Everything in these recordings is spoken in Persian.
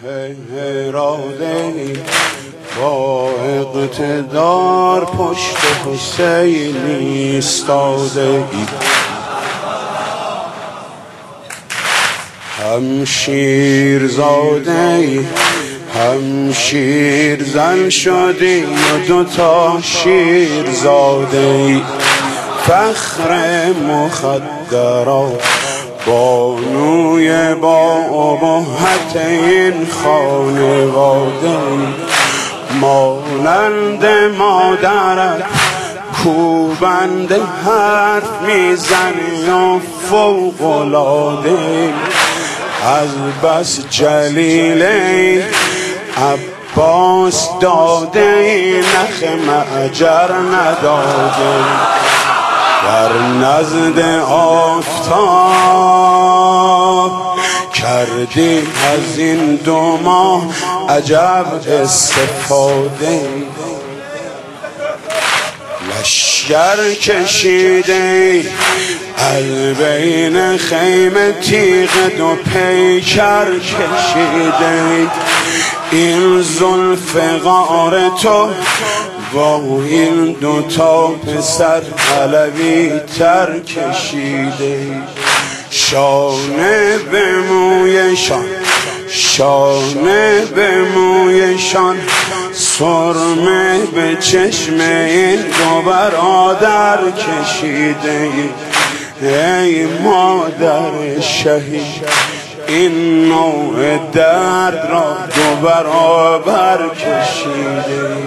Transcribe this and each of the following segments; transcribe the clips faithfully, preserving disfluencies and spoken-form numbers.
اراده با اقتدار پشت حسین ایستاده ای، هم شیر زاده ای هم شیر زن شدی و دوتا شیر زاده ای، فخر مخدرات بانوی با ابهت این خانواده، مانند مادرت کوبند حرف میزنی و فوق‌العاده، از بس جلیله عباس داده نخ معجر نداده، در نزد آفتاب کردی از این دو ماه عجب استفاده، لشگر کشیده از بین خیمه تیغ دو پیکر کشیده، این زلف غار تو با این دوتا پسر علوی تر کشیده، شانه به مویشان شانه به مویشان سرمه به چشم این دو برادر کشیده، ای مادر شهید این نوع درد را دو برابر کشیده،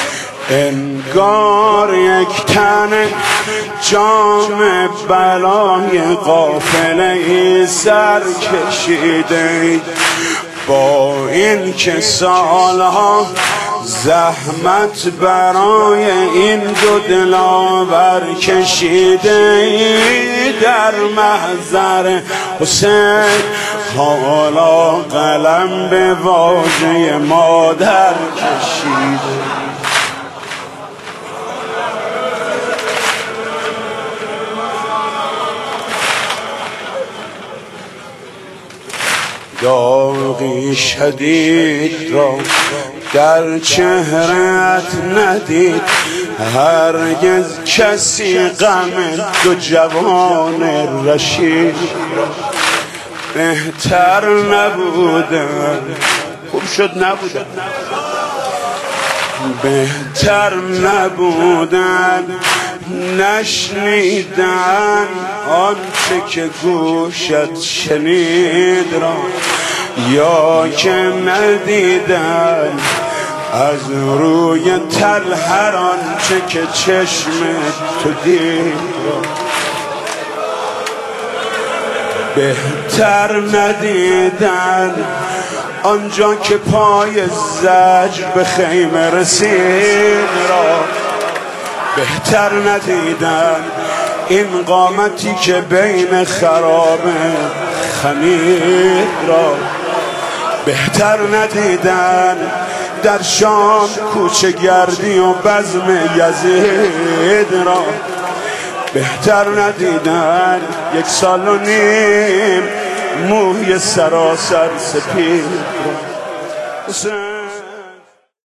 انگار یک تن جام بلای قافله سر کشیده، با این که سالها زحمت برای این دو دلاور کشیده، در محضر حسین حالا قلم به واژه مادر کشیده. داغی شدید را در چهرت ندید هرگز کسی، غم دو جوان رشید بهتر نبودن، خوب شد نبودن، بهتر نبودن نشنیدن آنچه که گوشت شنید را، یا که ندیدن از روی تل هر آنچه که چشم تو دید را، بهتر ندیدن آنجا که پای زجر به خیمه رسید را، بهتر ندیدن این قامتی که بین خراب خمید را، بهتر ندیدن در شام کوچه گردی و بزم یزید را، بهتر ندیدن یک سال و نیم موی سراسر سپید را.